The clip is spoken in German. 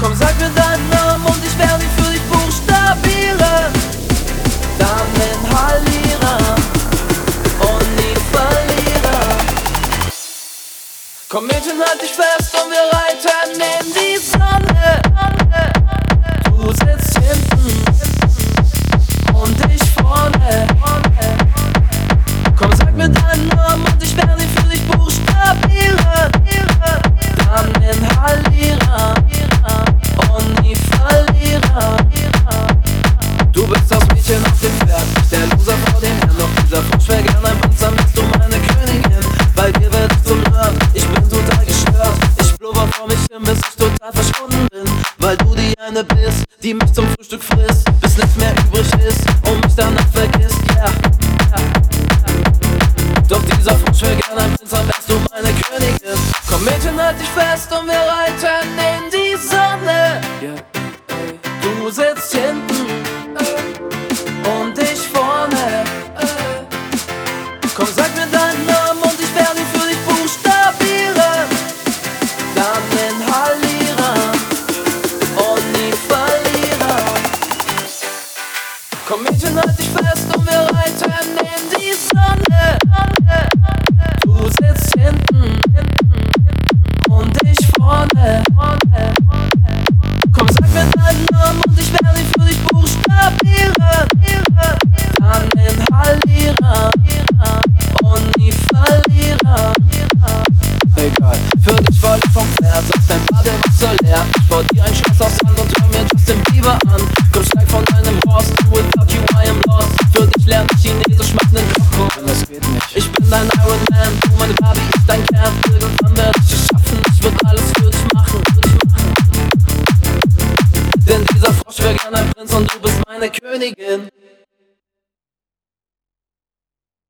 Komm, sag mir deinen Namen und ich werde ihn für dich buchstabieren. Dann inhalieren und nie verlieren. Komm Mädchen, halt dich fest und wir reiten in die Sonne. Du sitzt hinten und ich vorne. Komm, sag mir deinen Namen und ich werde ihn für dich buchstabieren. Dann inhalieren und nie verlieren. Du bist das Mädchen auf dem Pferd, ich der Loser vor den Herren. Doch dieser Frosch wäre gern ein Prinz, dann bist du meine Königin. Bei dir werd ich zum Nerd, ich bin total gestört. Ich blubber vor mich hin, bis ich total verschwunden bin. Weil du die eine bist, die mich zum Frühstück frisst, bis nichts mehr übrig ist und mich danach vergisst, yeah. Doch dieser Frosch wäre gern ein Prinz, dann wärst du meine Königin. Komm Mädchen, halt dich fest und wir reiten in die Sonne. Du sitzt hinten und ich vorne. Komm, sag mir deinen Namen und ich werde ihn für dich buchstabieren. Dann inhalieren und nie verlieren. Komm Mädchen, halt dich fest und wir reiten in die Sonne. Du sitzt hinten und ich vorne. Komm, sag mir deinen Namen und ich werde ihn für dich buchstabieren. Dann inhalieren und nie verlieren. Egal, für dich fall ich vom Pferd, sonst dein Badewasser leer. Ich bau dir ein Schloss aus Sand und hör mir Justin Bieber an. Komm, steig von deinem Horst, without you I am lost. Für dich lern ich